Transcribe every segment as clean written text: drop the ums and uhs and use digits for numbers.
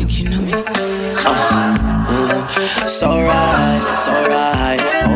think you know me. So right,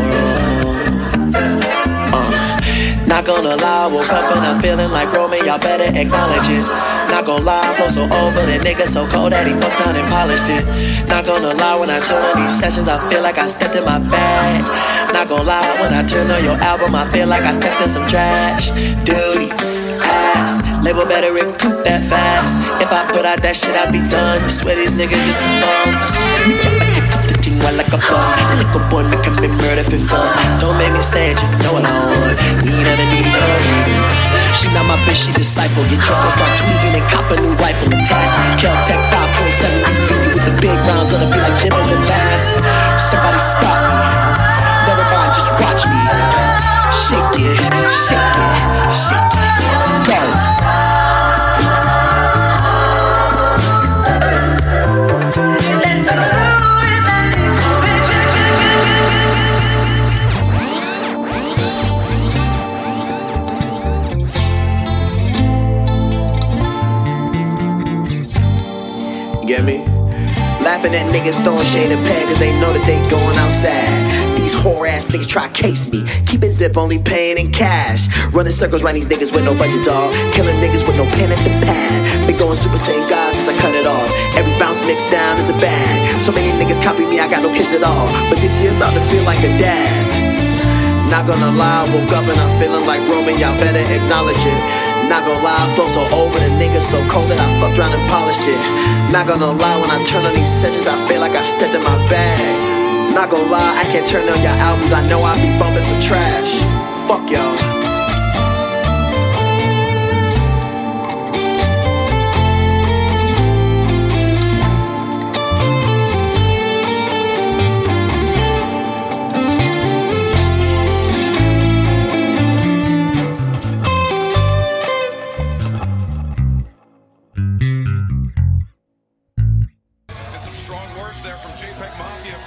not gonna lie, woke up and I'm feeling like Roman, y'all better acknowledge it. Not gonna lie, flow so old, but a nigga so cold that he fucked down and polished it. Not gonna lie, when I turn on these sessions, I feel like I stepped in my bag. Not gonna lie, when I turn on your album, I feel like I stepped in some trash. Duty, ass, label better recoup that fast. If I put out that shit, I'll be done. You swear these niggas is some bums. While like a bum, little boy making me murder for fun. Don't make me say it, you know what I want. We never need no reason. She not my bitch, she disciple. Get drunk and start tweeting and cop a new rifle attached. Kel-Tec 5.7 beat with the big rounds on the beat like Jim in the mask. Somebody stop me. Never mind, just watch me. Shake it, shake it, shake it. Go. Get me? Laughing at niggas throwing shade and pad cause they know that they going outside. These whore ass niggas try case me. Keep it zip, only paying in cash. Running circles around these niggas with no budget, dog. Killing niggas with no pen at the pad. Been going Super Saiyan God since I cut it off. Every bounce mixed down is a bag. So many niggas copy me, I got no kids at all. But this year's starting to feel like a dad. Not gonna lie, woke up and I'm feeling like Roman, y'all better acknowledge it. Not gonna lie, flow so old, but a nigga so cold that I fucked around and polished it. Not gonna lie, when I turn on these sessions, I feel like I stepped in my bag. Not gonna lie, I can't turn on your albums, I know I be bumping some trash. Fuck y'all.